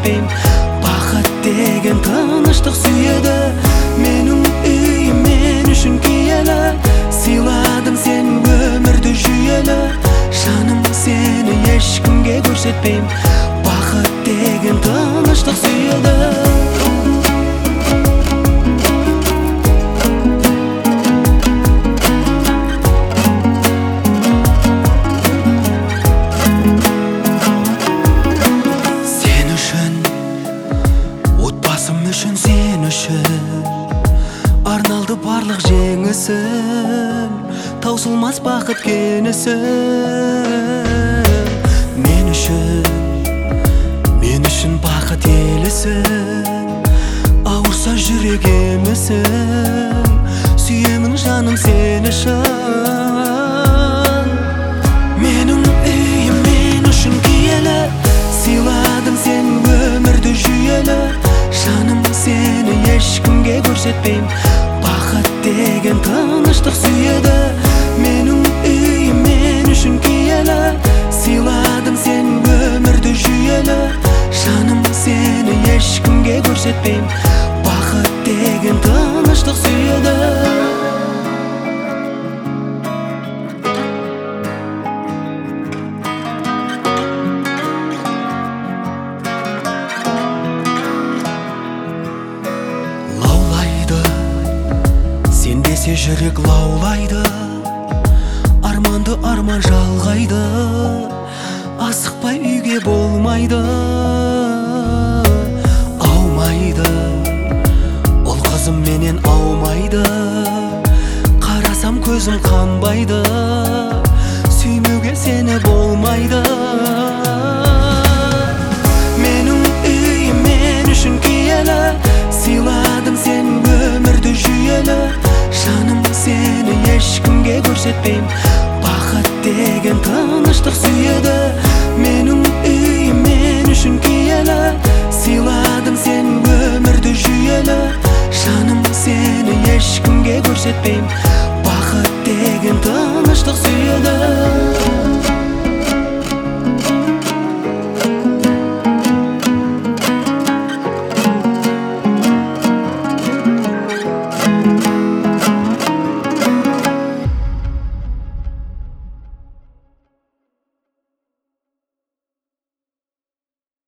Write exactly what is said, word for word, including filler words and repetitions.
көрсетпейм. Бақыт деген тыныштық сүйеді. Менің үйім мен үшін киелі. Сыйладың сен өмірді жүйелі. Жаным сені ешкімге көрсетпейм. Бақыт деген тыныштық сүйеді. Үшін сен үшін арналды барлық жеңісің, таусылмас бақыт кенісің. Мен үшін, мен үшін бақыт елісің, ауырса жүрек емісің. Сүйемін жаным сені шын. Менің үйім мен үшін киелі. Сыйладың сен өмірді жүйелі. Жаным сені ешкімге көрсетпейм. Бақыт деген тыныштық сүйеді. Менің үйім мен үшін киелі. Сыйладың сен өмірді жүйелі. Жаным сені ешкімге көрсетпейм. Бақыт деген тыныштық сүйеді. Сенбесе жүрек лаулайды, арманды арман жалғайды. Асықпай үйге болмайды, аумайды. Ол қызым менен аумайды. Қарасам көзім қанбайды, сүймеуге сені болмайды. Менің үйім мен үшін киелі. Сыйладың сен өмірді жүйелі. Жаным сені ешкімге көрсетпейм. Бақыт деген тыныштық сүйеді. Менің үйім мен үшін киелі. Сыйладың сен өмірді жүйелі. Жаным сені ешкімге көрсетпейм.